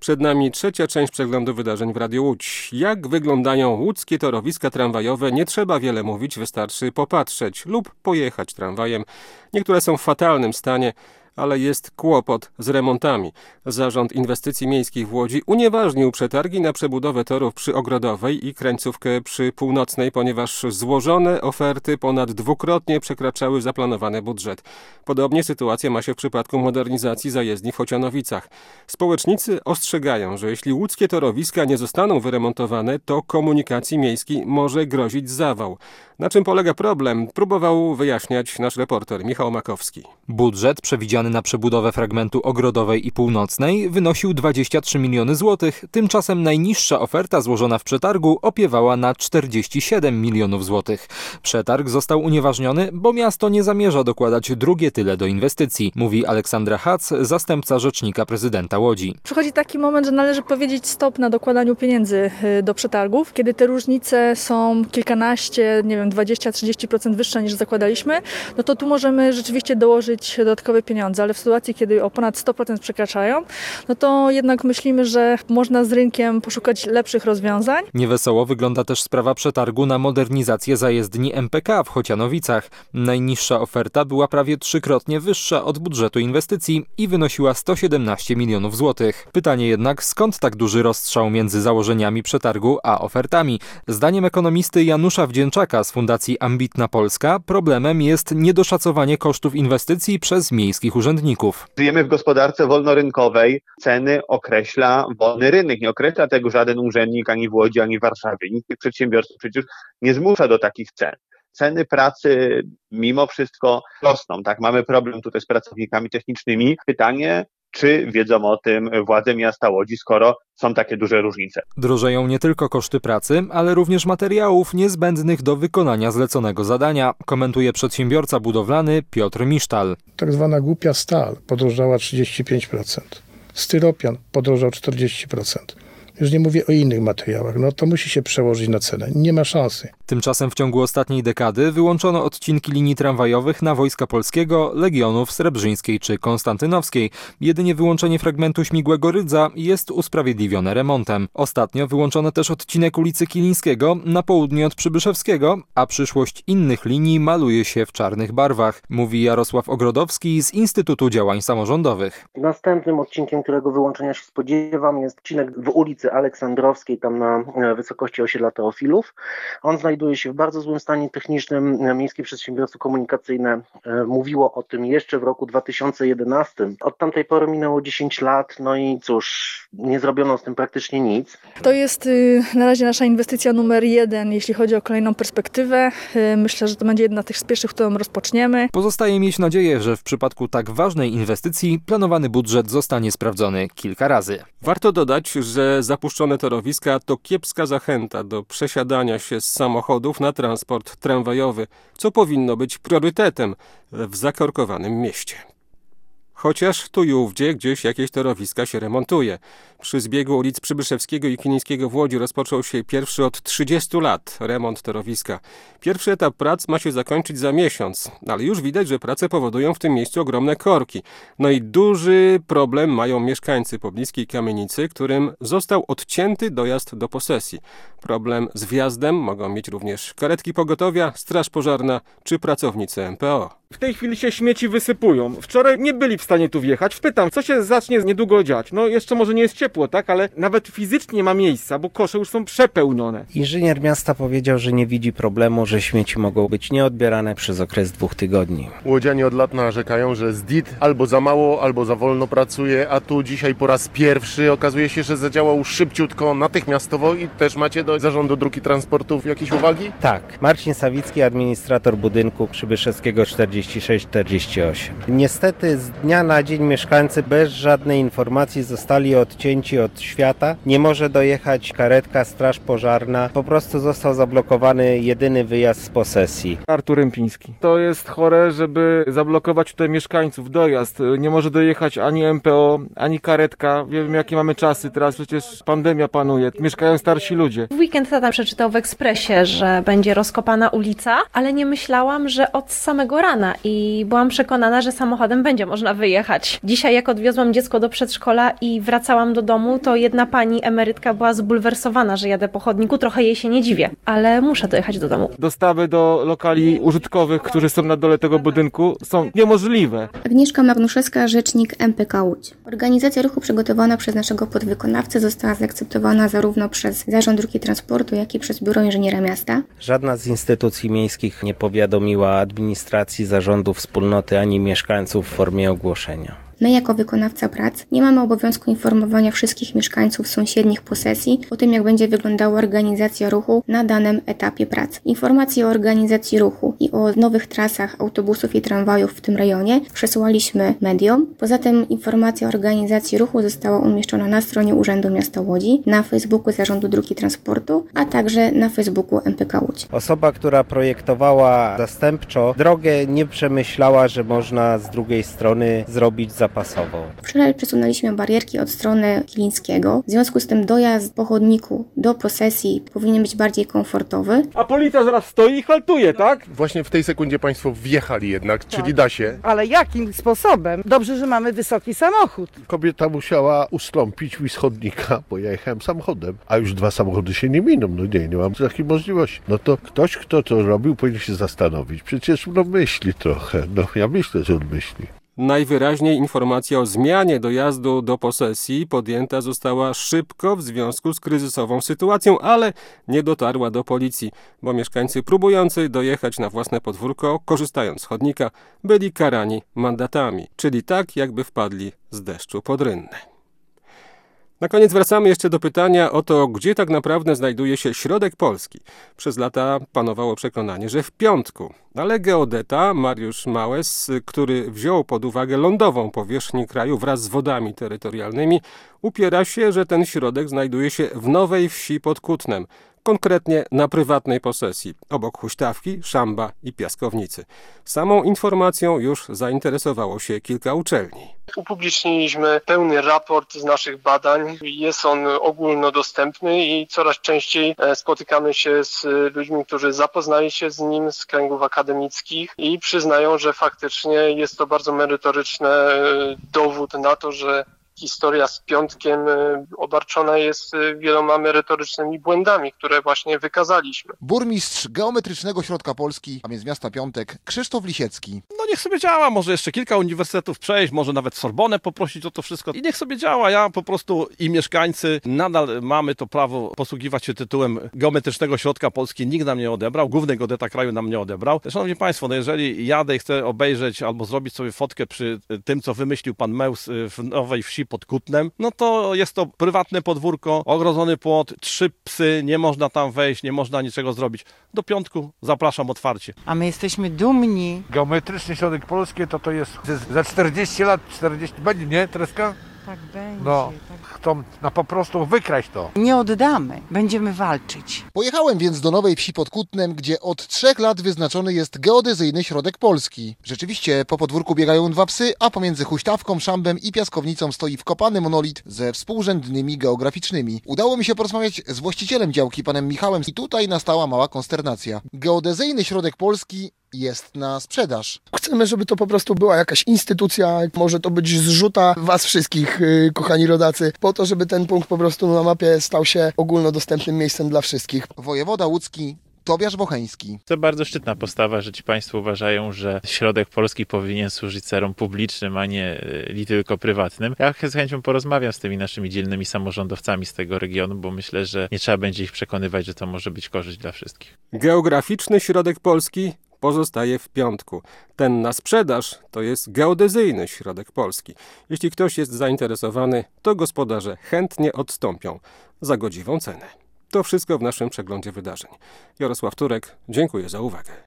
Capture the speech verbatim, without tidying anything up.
Przed nami trzecia część przeglądu wydarzeń w Radiu Łódź. Jak wyglądają łódzkie torowiska tramwajowe? Nie trzeba wiele mówić, wystarczy popatrzeć lub pojechać tramwajem. Niektóre są w fatalnym stanie, ale jest kłopot z remontami. Zarząd Inwestycji Miejskich w Łodzi unieważnił przetargi na przebudowę torów przy Ogrodowej i krańcówkę przy Północnej, ponieważ złożone oferty ponad dwukrotnie przekraczały zaplanowany budżet. Podobnie sytuacja ma się w przypadku modernizacji zajezdni w Chocianowicach. Społecznicy ostrzegają, że jeśli łódzkie torowiska nie zostaną wyremontowane, to komunikacji miejskiej może grozić zawał. Na czym polega problem? Próbował wyjaśniać nasz reporter Michał Makowski. Budżet przewidziany na przebudowę fragmentu Ogrodowej i Północnej wynosił dwadzieścia trzy miliony złotych. Tymczasem najniższa oferta złożona w przetargu opiewała na czterdzieści siedem milionów złotych. Przetarg został unieważniony, bo miasto nie zamierza dokładać drugie tyle do inwestycji, mówi Aleksandra Hac, zastępca rzecznika prezydenta Łodzi. Przychodzi taki moment, że należy powiedzieć stop na dokładaniu pieniędzy do przetargów, kiedy te różnice są kilkanaście, nie wiem, dwadzieścia trzydzieści procent wyższe niż zakładaliśmy, no to tu możemy rzeczywiście dołożyć dodatkowe pieniądze, ale w sytuacji, kiedy o ponad sto procent przekraczają, no to jednak myślimy, że można z rynkiem poszukać lepszych rozwiązań. Niewesoło wygląda też sprawa przetargu na modernizację zajezdni M P K w Chocianowicach. Najniższa oferta była prawie trzykrotnie wyższa od budżetu inwestycji i wynosiła sto siedemnaście milionów złotych. Pytanie jednak, skąd tak duży rozstrzał między założeniami przetargu a ofertami? Zdaniem ekonomisty Janusza Wdzięczaka z Fundacji Ambitna Polska problemem jest niedoszacowanie kosztów inwestycji przez miejskich urzędników. Żyjemy w gospodarce wolnorynkowej. Ceny określa wolny rynek. Nie określa tego żaden urzędnik ani w Łodzi, ani w Warszawie. Nikt tych przedsiębiorców przecież nie zmusza do takich cen. Ceny pracy mimo wszystko rosną. Tak, mamy problem tutaj z pracownikami technicznymi. Pytanie, czy wiedzą o tym władze miasta Łodzi, skoro są takie duże różnice. Drożeją nie tylko koszty pracy, ale również materiałów niezbędnych do wykonania zleconego zadania, komentuje przedsiębiorca budowlany Piotr Misztal. Tak zwana głupia stal podrożała trzydzieści pięć procent. Styropian podrożał czterdzieści procent. Już nie mówię o innych materiałach, no to musi się przełożyć na cenę. Nie ma szansy. Tymczasem w ciągu ostatniej dekady wyłączono odcinki linii tramwajowych na Wojska Polskiego, Legionów Srebrzyńskiej czy Konstantynowskiej. Jedynie wyłączenie fragmentu Śmigłego Rydza jest usprawiedliwione remontem. Ostatnio wyłączono też odcinek ulicy Kilińskiego na południe od Przybyszewskiego, a przyszłość innych linii maluje się w czarnych barwach, mówi Jarosław Ogrodowski z Instytutu Działań Samorządowych. Następnym odcinkiem, którego wyłączenia się spodziewam, jest odcinek w ulicy Aleksandrowskiej, tam na wysokości osiedla Teofilów. On znajduje się w bardzo złym stanie technicznym. Miejskie Przedsiębiorstwo Komunikacyjne mówiło o tym jeszcze w roku dwa tysiące jedenastym. Od tamtej pory minęło dziesięć lat, no i cóż, nie zrobiono z tym praktycznie nic. To jest na razie nasza inwestycja numer jeden, jeśli chodzi o kolejną perspektywę. Myślę, że to będzie jedna z tych pierwszych, którą rozpoczniemy. Pozostaje mieć nadzieję, że w przypadku tak ważnej inwestycji planowany budżet zostanie sprawdzony kilka razy. Warto dodać, że zapuszczone torowiska to kiepska zachęta do przesiadania się z samochodów na transport tramwajowy, co powinno być priorytetem w zakorkowanym mieście. Chociaż tu i ówdzie gdzieś jakieś torowiska się remontuje. Przy zbiegu ulic Przybyszewskiego i Kilińskiego w Łodzi rozpoczął się pierwszy od trzydziestu lat remont torowiska. Pierwszy etap prac ma się zakończyć za miesiąc, ale już widać, że prace powodują w tym miejscu ogromne korki. No i duży problem mają mieszkańcy pobliskiej kamienicy, którym został odcięty dojazd do posesji. Problem z wjazdem mogą mieć również karetki pogotowia, straż pożarna czy pracownicy M P O. W tej chwili się śmieci wysypują. Wczoraj nie byli w stanie tu wjechać. Wpytam, co się zacznie niedługo dziać? No jeszcze może nie jest ciepło, tak? Ale nawet fizycznie nie ma miejsca, bo kosze już są przepełnione. Inżynier miasta powiedział, że nie widzi problemu, że śmieci mogą być nieodbierane przez okres dwóch tygodni. Łodzianie od lat narzekają, że Z D I T albo za mało, albo za wolno pracuje, a tu dzisiaj po raz pierwszy okazuje się, że zadziałał szybciutko, natychmiastowo i też macie do Zarządu Dróg i Transportów jakieś uwagi? Tak. Marcin Sawicki, administrator budynku Przybyszewskiego czterdzieści sześć czterdzieści osiem. Niestety z dnia na dzień mieszkańcy bez żadnej informacji zostali odcięci od świata. Nie może dojechać karetka, straż pożarna. Po prostu został zablokowany jedyny wyjazd z posesji. Artur Rępiński. To jest chore, żeby zablokować tutaj mieszkańców dojazd. Nie może dojechać ani M P O, ani karetka. Wiemy, jakie mamy czasy. Teraz przecież pandemia panuje. Mieszkają starsi ludzie. W weekend tata przeczytał w Ekspresie, że będzie rozkopana ulica, ale nie myślałam, że od samego rana i byłam przekonana, że samochodem będzie można wyjechać. Dzisiaj jak odwiozłam dziecko do przedszkola i wracałam do domu, to jedna pani emerytka była zbulwersowana, że jadę po chodniku. Trochę jej się nie dziwię, ale muszę dojechać do domu. Dostawy do lokali użytkowych, którzy są na dole tego budynku, są niemożliwe. Agnieszka Magnuszewska, rzecznik M P K Łódź. Organizacja ruchu przygotowana przez naszego podwykonawcę została zaakceptowana zarówno przez Zarząd Dróg i Transportu, jak i przez Biuro Inżyniera Miasta. Żadna z instytucji miejskich nie powiadomiła administracji, zarządu wspólnoty ani mieszkańców w formie ogłoszenia. My jako wykonawca prac nie mamy obowiązku informowania wszystkich mieszkańców sąsiednich posesji o tym, jak będzie wyglądała organizacja ruchu na danym etapie prac. Informacje o organizacji ruchu i o nowych trasach autobusów i tramwajów w tym rejonie przesyłaliśmy mediom. Poza tym informacja o organizacji ruchu została umieszczona na stronie Urzędu Miasta Łodzi, na Facebooku Zarządu Dróg i Transportu, a także na Facebooku M P K Łódź. Osoba, która projektowała zastępczo drogę, nie przemyślała, że można z drugiej strony zrobić zapasową. Wczoraj przesunęliśmy barierki od strony Kilińskiego. W związku z tym dojazd po chodniku do posesji powinien być bardziej komfortowy. A policja zaraz stoi i haltuje, tak? Właśnie w tej sekundzie państwo wjechali jednak, tak. Czyli da się. Ale jakim sposobem? Dobrze, że mamy wysoki samochód. Kobieta musiała ustąpić mi z chodnika, bo ja jechałem samochodem, a już dwa samochody się nie miną. No nie, nie mam takiej możliwości. No to ktoś, kto to robił, powinien się zastanowić. Przecież no myśli trochę. No ja myślę, że on myśli. Najwyraźniej informacja o zmianie dojazdu do posesji podjęta została szybko w związku z kryzysową sytuacją, ale nie dotarła do policji, bo mieszkańcy próbujący dojechać na własne podwórko, korzystając z chodnika, byli karani mandatami, czyli tak jakby wpadli z deszczu pod rynnę. Na koniec wracamy jeszcze do pytania o to, gdzie tak naprawdę znajduje się środek Polski. Przez lata panowało przekonanie, że w Piątku, ale geodeta Mariusz Małes, który wziął pod uwagę lądową powierzchnię kraju wraz z wodami terytorialnymi, upiera się, że ten środek znajduje się w Nowej Wsi pod Kutnem, konkretnie na prywatnej posesji, obok Huśtawki, Szamba i Piaskownicy. Samą informacją już zainteresowało się kilka uczelni. Upubliczniliśmy pełny raport z naszych badań. Jest on ogólnodostępny i coraz częściej spotykamy się z ludźmi, którzy zapoznali się z nim z kręgów akademickich i przyznają, że faktycznie jest to bardzo merytoryczny dowód na to, że historia z Piątkiem obarczona jest wieloma merytorycznymi błędami, które właśnie wykazaliśmy. Burmistrz Geometrycznego Środka Polski, a więc miasta Piątek, Krzysztof Lisiecki. No niech sobie działa, może jeszcze kilka uniwersytetów przejść, może nawet Sorbonę poprosić o to wszystko i niech sobie działa. Ja po prostu i mieszkańcy nadal mamy to prawo posługiwać się tytułem Geometrycznego Środka Polski. Nikt nam nie odebrał, główny geodeta kraju nam nie odebrał. Szanowni Państwo, no jeżeli jadę i chcę obejrzeć albo zrobić sobie fotkę przy tym, co wymyślił pan Meus w Nowej Wsi pod Kutnem, no to jest to prywatne podwórko, ogrodzony płot, trzy psy, nie można tam wejść, nie można niczego zrobić. Do Piątku zapraszam otwarcie. A my jesteśmy dumni. Geometryczny Środek Polski to to jest za czterdzieści lat, czterdzieści, będzie, nie, Treska? Tak będzie. No, tak. Chcą no, po prostu wykraść to. Nie oddamy, będziemy walczyć. Pojechałem więc do Nowej Wsi pod Kutnem, gdzie od trzech lat wyznaczony jest geodezyjny środek Polski. Rzeczywiście po podwórku biegają dwa psy, a pomiędzy Huśtawką, Szambem i Piaskownicą stoi wkopany monolit ze współrzędnymi geograficznymi. Udało mi się porozmawiać z właścicielem działki, panem Michałem, i tutaj nastała mała konsternacja. Geodezyjny środek Polski jest na sprzedaż. Chcemy, żeby to po prostu była jakaś instytucja, może to być zrzuta was wszystkich, yy, kochani rodacy, po to, żeby ten punkt po prostu na mapie stał się ogólnodostępnym miejscem dla wszystkich. Wojewoda łódzki Tobiasz Bocheński. To bardzo szczytna postawa, że ci państwo uważają, że środek Polski powinien służyć celom publicznym, a nie li tylko prywatnym. Ja z chęcią porozmawiam z tymi naszymi dzielnymi samorządowcami z tego regionu, bo myślę, że nie trzeba będzie ich przekonywać, że to może być korzyść dla wszystkich. Geograficzny środek Polski pozostaje w Piątku. Ten na sprzedaż to jest geodezyjny środek Polski. Jeśli ktoś jest zainteresowany, to gospodarze chętnie odstąpią za godziwą cenę. To wszystko w naszym przeglądzie wydarzeń. Jarosław Turek, dziękuję za uwagę.